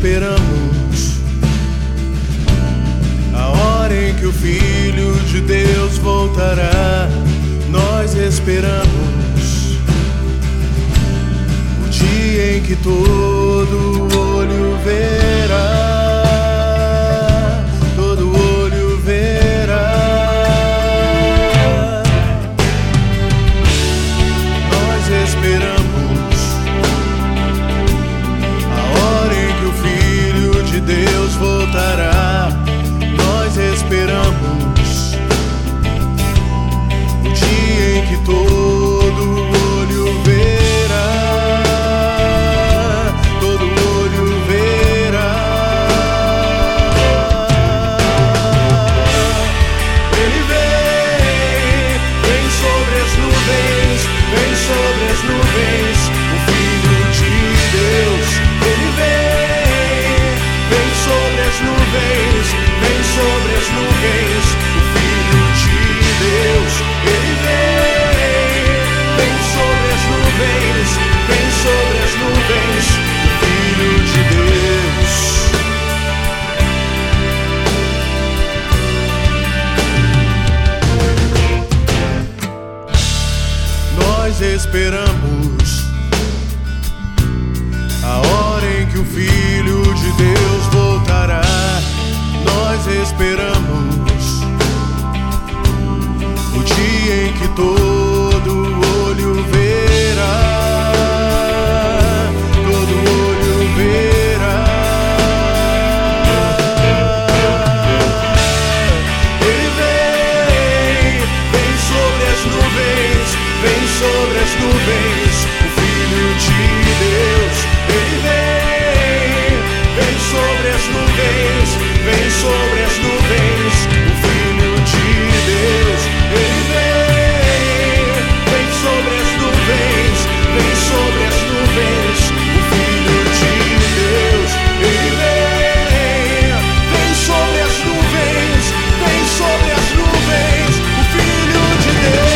esperamos a hora em que o Filho de Deus voltará. Nós esperamos o dia em que todo olho verá, todo olho verá. Nós esperamos a hora em que o Filho de Deus voltará. Nós esperamos o dia em que todo olho verá, todo olho verá. Ele vem, vem sobre as nuvens, vem sobre as nuvens, o Filho de Deus. Ele vem, vem sobre as nuvens, vem sobre as nuvens, o Filho de Deus. Ele vem, vem sobre as nuvens, vem sobre as nuvens, o Filho de Deus. Nós esperamos a hora em que o Filho de Deus voltará. Nós esperamos o dia em que todo olho verá, todo olho verá. Ele vem, vem sobre as nuvens, vem sobre as nuvens, o Filho de Deus. Ele vem, vem sobre as nuvens, vem sobre as nuvens, o Filho de Deus. Ele vem, vem sobre as nuvens, vem sobre as nuvens, o Filho de Deus. Ele vem, vem sobre as nuvens, vem sobre as nuvens, o Filho de Deus.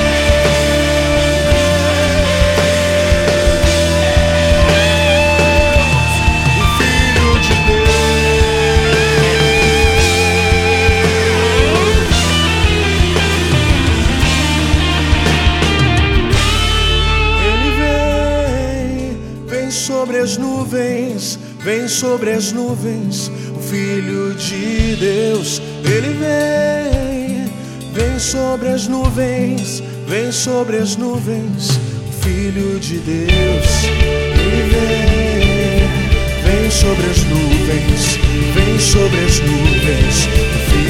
Sobre as nuvens, vem sobre as nuvens, o Filho de Deus. Ele vem, vem sobre as nuvens, vem sobre as nuvens, o Filho de Deus. Ele vem, vem sobre as nuvens, vem sobre as nuvens, o Filho